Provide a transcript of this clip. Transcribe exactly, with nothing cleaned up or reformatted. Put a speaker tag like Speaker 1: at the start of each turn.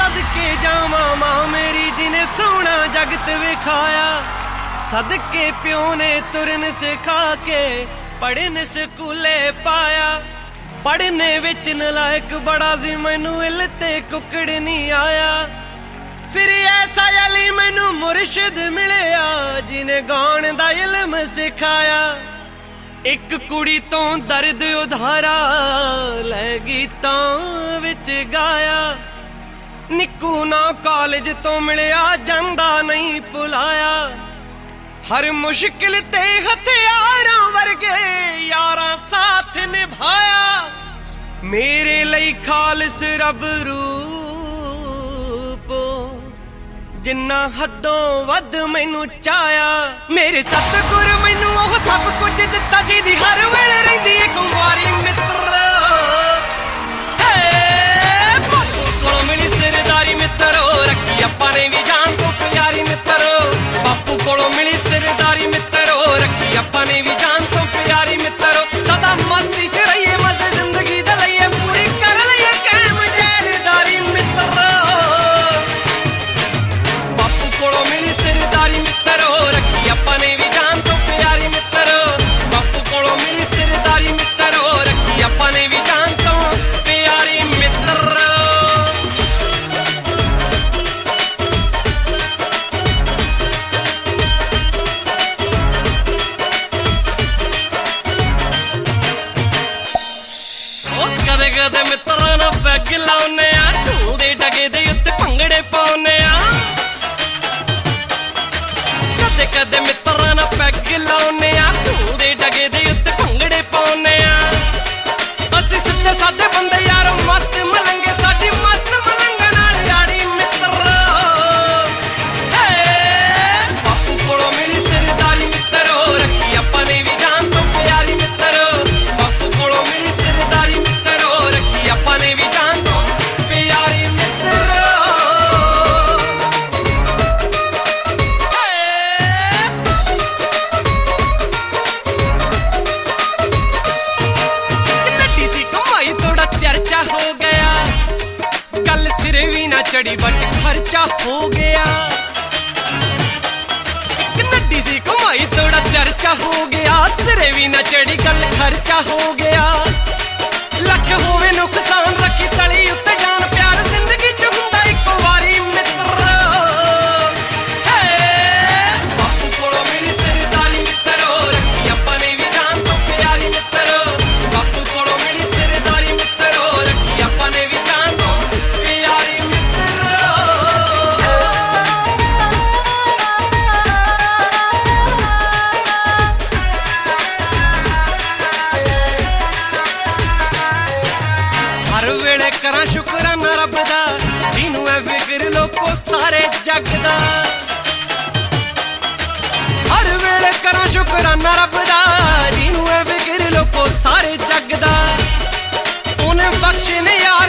Speaker 1: सदके जावा मां मेरी जिने सोना जगत विखाया। सदके प्यो ने तुरन सिखा के पढ़न स्कूले पाया। पढ़ने विच नलायक बड़ा सी मैनू इल ते कुकड़ नहीं आया। फिर ऐसा अली मैनू मुर्शिद मिलिया जिने गाण दा इल्म सिखाया। एक कुड़ी तो दर्द उधारा लै गीतां विच गाया। निक्कू ना कॉलेज तो मिलिया जांदा नहीं भुलाया। हर मुश्किल ते हथियारां वर्गे यारां साथ निभाया। मेरे लई खालिस रब रूप जिन्ना हदों वध मैनू चाया। मेरे सतगुर मैनू ओह सब कुछ दिता जिहदी हर वेले रहिंदी ए कुंवारी मित्र। बापू कोलों मिली सिरदारी मित्रो रखी आपां ने भी जान तो प्यारी मित्रो। बापू कोलों मिली सिरदारी मित्रो रखी आपां ने भी जान तो प्यारी मित्रो। सदा मस्ती च रहिए मजे जिंदगी दा लईए पूरी कर लईए कायम जैलदारी मित्रो। बापू कोलों मिली सिरदारी मित्रो रखी आपां ने भी जान तो प्यारी मित्रो। बापू कोलों मिली सिरदारी मित्रो रखी आपां ने भी जान तो प्यारी मित्रो। कदे कदे मित्रों ना पैग लाउने आ ढोल दे डगे दे उत्ते भंगड़े पाउने आ। कदे कदे मित्रों ना पैग लाउने आ ढोल दे डगे दे उत्ते भंगड़े पाउने आ। असीं सिद्धे साधे बंदे यारो मस्त मलंगे साडी मस्त मलंगा नाल यारी मित्रो। बापू कोलों मिली सिरदारी मित्रो रखी आपां ने भी जान तो प्यारी मित्रो। बापू कोलों मिली सिरदारी मित्रो रखी आपां ने भी जान तो प्यारी मित्रो। नड्डी सी कमाई थोड़ा चर्चा हो गया। गल सिरे भी ना चढ़ी बट खर्चा हो गया। नड्डी सी कमाई थोड़ा चर्चा हो गया। सिरे भी ना चढ़ी गल खर्चा हो गया। लख होवे नुकसान रखी तली उत्ते जान प्यार जिंदगी च हुंदा इक वारी मित्रो। बापू कोलों मिली सिरदारी मित्रो रखी आपां ने भी जान तो प्यारी मित्रो। बापू कोलों मिली सिरदारी मित्रो रखी आपां ने भी जान तो प्यारी मित्रो। हर वेले करा शुकराना रब दा जिनू ऐ फिक्र लोको सारे जग दा। हर वेले करा शुकराना रब दा जिनू ऐ फिक्र लोको सारे जग दा। उन्हें बख्शे ने यार